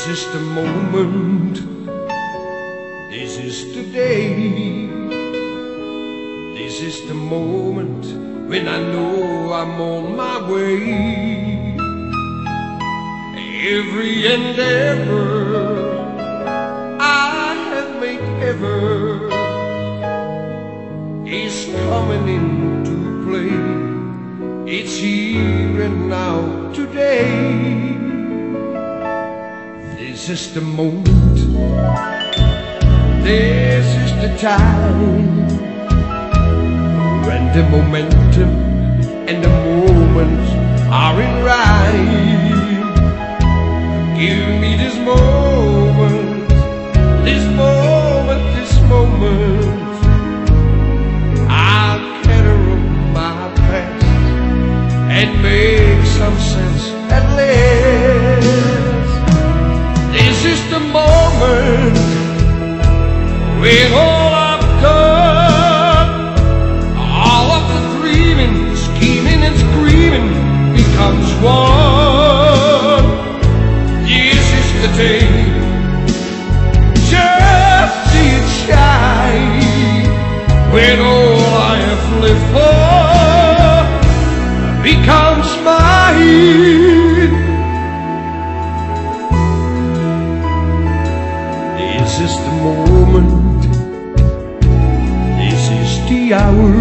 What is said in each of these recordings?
is the moment, this is the day, this is the moment when I know I'm on my way. Every endeavor I have made ever is coming into play. It's here and now today. This is the moment, this is the time, when the momentum and the moments are in rhyme. Give me this moment, this moment, this moment. I'll carry on my past and make some sense at last. This is the moment when all I've done, all of the dreaming, scheming and screaming becomes one. This is the day, just see it shine, when all I have lived for becomes mine. This is the moment, this is the hour,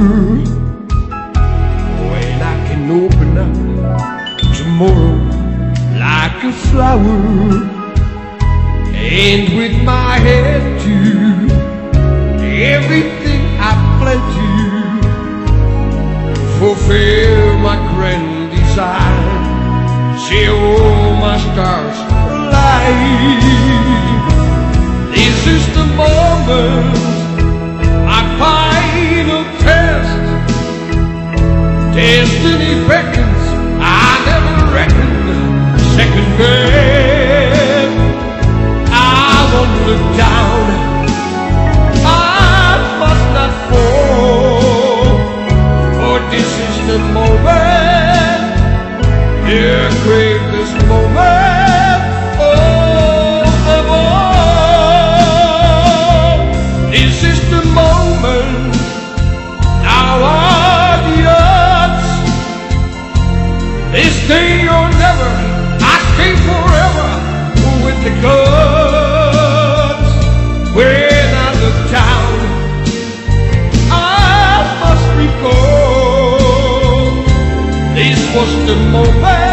when I can open up tomorrow like a flower, and with my head to everything I plan to fulfill my grand desire, see all my stars alive. This is the moment, my final test. Destiny beckons, I never reckoned second best. I won't look down, I must not fall, for this is the moment, the greatest moment of all. This is the moment, now are the odds. This day or never, I stay forever with the gods. When I look down, I must recall, this was the moment.